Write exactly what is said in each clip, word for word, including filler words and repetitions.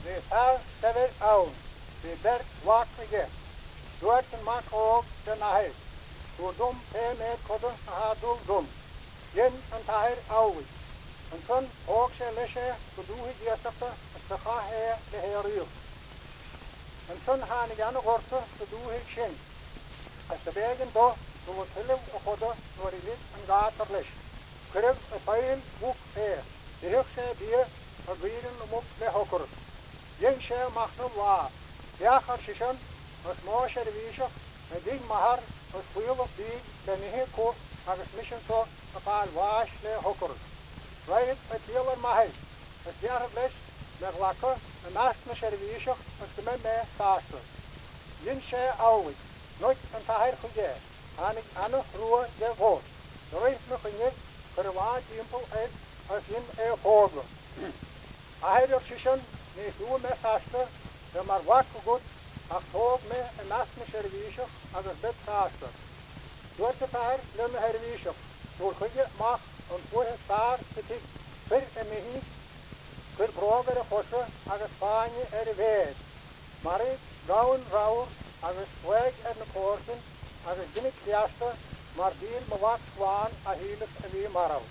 de tar sever aun, de berg waklige. Doet een mak ook de nahe. Door dom pe met kodden ha dul dom. Jen een taher auwi. En toen ook ze lesje gedoe geestigte, het te gaan he de heer. En toen gaan ik aan de gorte gedoe ik schen. Als de bergen do, door het hele godden door die lid en gater les. Krijg een pijl boek he. De hoogste die er wieren om op de hokker. Jen ze mag nu waar. Ja, gaat ze zijn. Als mooi de wijze, en die maar als veel op die de niet koop, maar als misschien zo een paar waas le hokker. Wij het heel maar het jaar het les met lakken en naast me service als de men mee saasten. Jen ze ouwe, nooit een taher gegeven. Aan ik aan de roer de voort. De reis me ging verwaard impel uit als in een voorbeeld. Hij er zich niet hoe met saasten, de maar wat goed. Ach hoog me en naast me service als het bed saasten. Door de taher lemme service. Door je mag een voor het staar te tik. Ver en me niet. Ver broger de gosse als het Spanje er de weet. Maar ik gauwen rauwer als het swag en de koorten als het ginnik jaste, maar die me wat kwaan a hielig en wie marau.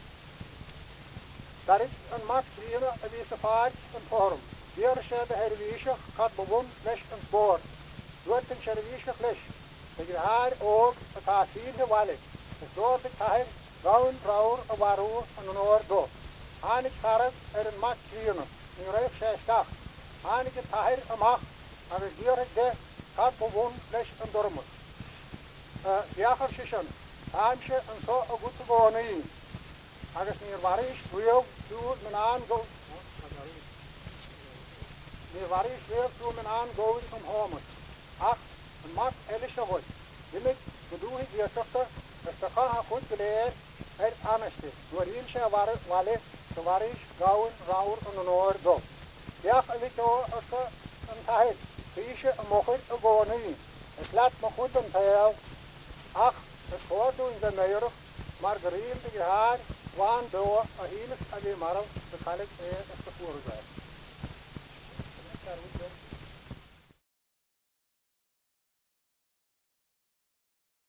Daar is een mak ziene en wie se vaart een vorm. Hier is de service gaat bewoond les een spoor. Door de service les. Dat je haar ook het haar vier gewallig. Dus door de taher gauwen rauwer en waarover en een oor door. Aan ik harp er een mak ziene. In reef zes dag. Aan ik het taher een mag. En het hier het de gaat bewoond les een dormer. Jagers is een haamsje en zo een goed wonen in. Als het meer waar is, wil doe men aan go. Meer waar is, wil doe men aan go om homen. Ach, een mak elische wordt. Die met bedoel ik je zuchter, als de gaan goed geleerd, het aaneste. Door hier zijn waar wale, de waar is, gauwen, rauwer en een oor door. Ja, ik weet ook als ze een tijd. Kiesje en mogen een wonen in. Het laat me goed om te ach, het voordoen de neurig, maar geriemd je haar, waan door, a hielig en die marl, dat kan ik eerst tevoren zijn.